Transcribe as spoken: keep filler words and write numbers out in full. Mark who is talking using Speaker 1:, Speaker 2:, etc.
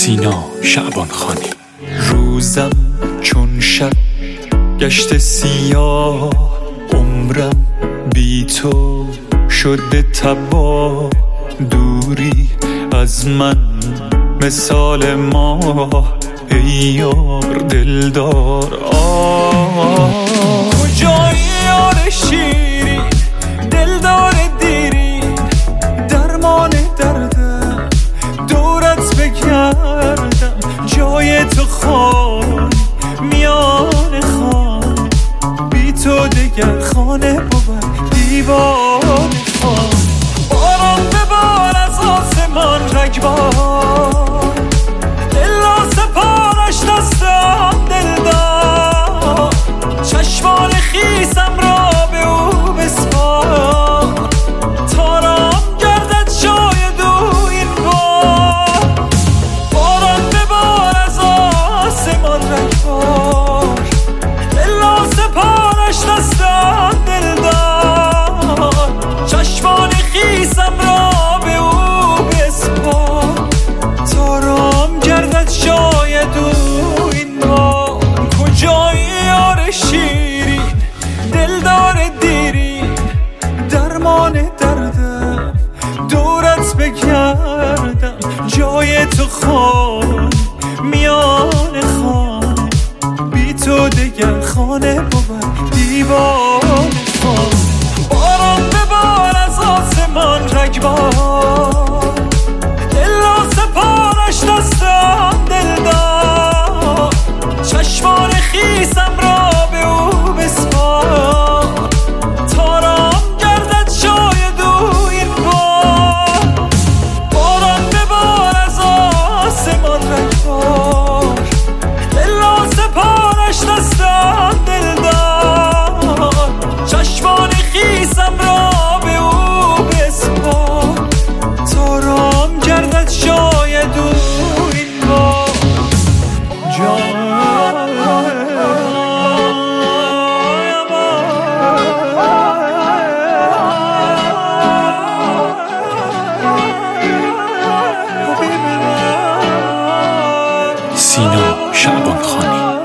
Speaker 1: سینا شعبانخانی. روزم چون شب گشت سیاه، عمرم بی تو شده تباه. دوری از من مثال ماه، ای یار دلدار. آه کجایی یار شیری، دلدار دیری، درمان دردم دورت بگردم. جای تو خواهی میان خانه، بی تو دگر خانه بود دیوار خانه. باران ببار از آسمان رگبار، دل سپارش دستم دلدار. چشمان خیسم را به او بسپار، تا رام گردد شاید او این بار. باران ببار از آسمان رگبار، دل سپارش دستم دلدار. چشمان خیسم را به او بسپار، تا رام گردد شاید او این بار. کجایی یار شیرین، دلدار دیرین، درمان دردم دورت بگردم. جای تو خانه میان خانه، بی تو دگر خانه بود دیوار خانه. باران ببار از آسمان رگبار، دل سپارش دستم دلدار. چشمان خیسم را به او بسپار، تا رام گردد شاید او این بار. باران ببار از آسمان رگبار، دل سپارش دستم دلدار. چشمان خیسم را به او بسپار، تا رام گردد شاید او این بار. جان
Speaker 2: سینا شعبانخانی.